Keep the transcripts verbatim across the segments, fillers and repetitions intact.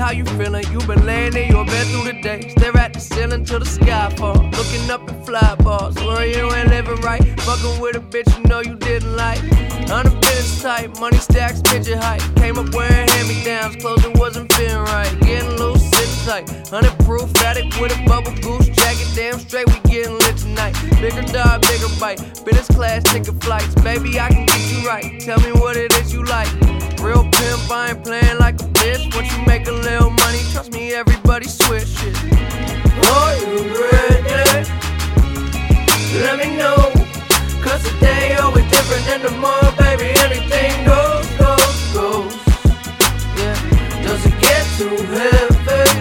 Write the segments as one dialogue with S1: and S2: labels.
S1: how you feeling. You been laying in your bed through the day. Stare at the ceiling till the sky fall. Looking up at fly balls. Swear you ain't living right. Fucking with a bitch you know you didn't like. Hundred business type, money stacks, midget height. Came up wearing hand-me-downs, clothes that wasn't fitting right. Getting loose, sitting tight. Hundred proof, attic with a bubble goose jacket. Damn straight, we getting lit tonight. Bigger dog, bigger bite. Business class ticket flights. Baby, I can get you right. Tell me what it is you like. Real pimp, I ain't playing like a bitch. Once you make a little money, trust me, everybody switch shit. Are you ready? Let me know. Cause today always different than tomorrow, baby. Anything goes, goes, goes. Yeah, does it get too heavy?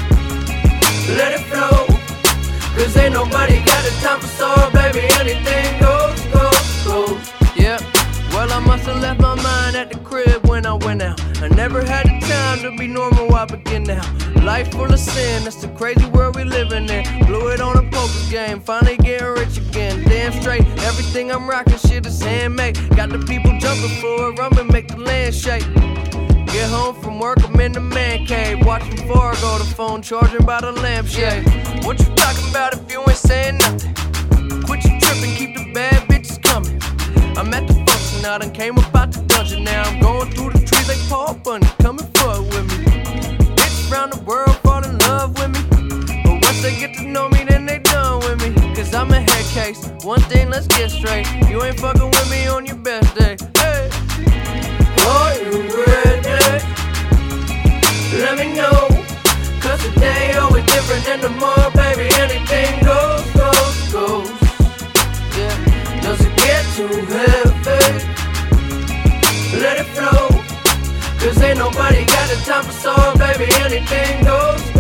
S1: Let it flow. Cause ain't nobody got the time for sorrow, baby. Anything goes, goes, goes. Yeah, well I must've left my mind at the crib when I went out. I never had the time to be normal, I begin now. Life full of sin, that's the crazy world we living in. Blew it on a poker game, finally getting rich again. Damn straight, everything I'm rocking shit is handmade. Got the people jumping for a rum and make the land shake. Get home from work, I'm in the man cave. Watching Fargo, the phone charging by the lampshade. What you talking about if you ain't saying nothing? Quit your tripping, keep the bad bitches coming. I'm at the function, I done came up out the dungeon. Now I'm going through the trees like Paul Bunny. Come and fuck with me. Bitches around the world fall in love with me. But once they get to know me, then they done with me. Cause I'm a head case. One thing, let's get straight. You ain't fucking with me on your best day. Hey, are you ready? Let me know. Cause today always different than tomorrow, baby. Anything goes, goes, goes. Yeah, does it get too heavy? Let it flow. Cause ain't nobody got the time for sorrow, baby. Anything goes.